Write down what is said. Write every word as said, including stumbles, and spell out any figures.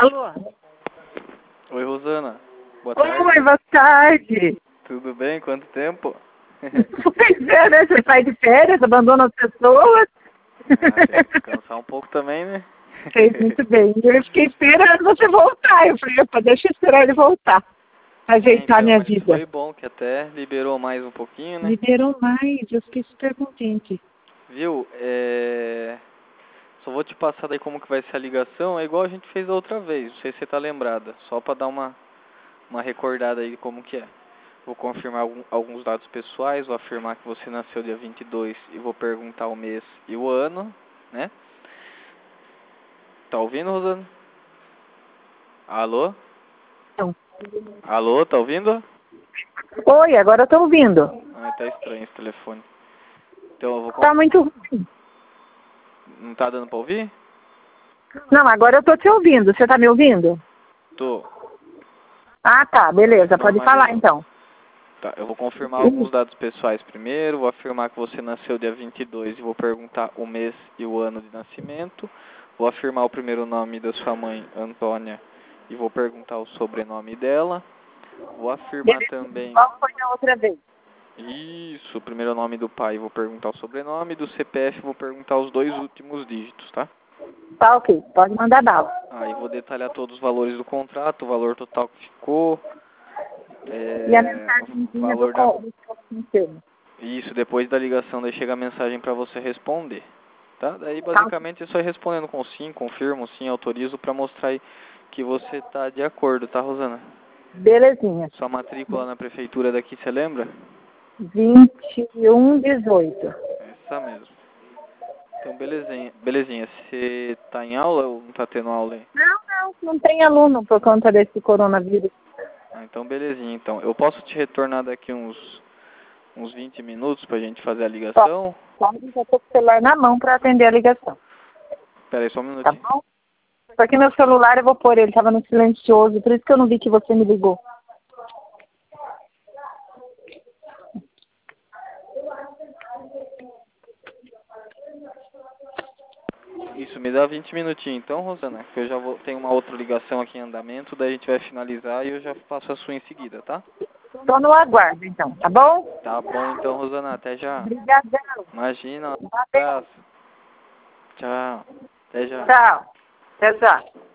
Alô? Oi, Rosana. Boa tarde. Oi, boa tarde. Tudo bem? Quanto tempo? Pois é, né? Você sai de férias, abandona as pessoas. Ah, tem que descansar um pouco também, né? Fez muito bem. Eu fiquei esperando você voltar. Eu falei, opa, deixa eu esperar ele voltar. Pra ajeitar É, então, minha mas vida. foi bom que até liberou mais um pouquinho, né? Liberou mais, eu fiquei super contente. Viu? É... Só vou te passar daí como que vai ser a ligação. É igual a gente fez da outra vez. Não sei se você tá lembrada. Só pra dar uma, uma recordada aí de como que é. Vou confirmar algum, alguns dados pessoais. Vou afirmar que você nasceu dia vinte e dois e vou perguntar o mês e o ano, né? Tá ouvindo, Rosana? Alô? Então. Alô, tá ouvindo? Oi, agora eu tô ouvindo. Ah, tá estranho esse telefone. Então eu vou... Tá muito ruim. Não tá dando pra ouvir? Não, agora eu tô te ouvindo. Você tá me ouvindo? Tô. Ah, tá, beleza. Pode falar Normalizou. então. Tá, eu vou confirmar alguns dados pessoais primeiro. Vou afirmar que você nasceu dia vinte e dois e vou perguntar o mês e o ano de nascimento. Vou afirmar o primeiro nome da sua mãe, Antônia, e vou perguntar o sobrenome dela. Vou afirmar Beleza. também... Qual foi da outra vez? Isso, o primeiro nome do pai, vou perguntar o sobrenome. Do C P F, vou perguntar os dois últimos dígitos, tá? Tá ok, pode mandar bala. Aí vou detalhar todos os valores do contrato, o valor total que ficou, é, E a o mensagenzinha do valor da... co- do conselho. Isso, depois da ligação, daí chega a mensagem para você responder, tá? Daí Tá. basicamente é só ir respondendo com sim, confirmo, sim, autorizo, para mostrar aí que você tá de acordo, tá, Rosana? Belezinha. Sua matrícula na prefeitura daqui, você lembra? vinte e um, dezoito. Essa mesmo. Então, belezinha. Belezinha, você tá em aula ou não tá tendo aula aí? Não, não, não tem aluno por conta desse coronavírus. Ah, então belezinha, então. Eu posso te retornar daqui uns, uns vinte minutos pra gente fazer a ligação? Pode, já tô com o celular na mão para atender a ligação. Pera aí, só um Tá minutinho. bom? Porque meu celular eu vou pôr, ele tava no silencioso, por isso que eu não vi que você me ligou. Isso, me dá vinte minutinhos então, Rosana, que eu já vou, tenho uma outra ligação aqui em andamento, daí a gente vai finalizar e eu já faço a sua em seguida, tá? Tô no aguardo, então, tá bom? Tá bom então, Rosana, até já. Obrigadão. Imagina, um Valeu. abraço. Tchau. Até já. Tchau. Até já.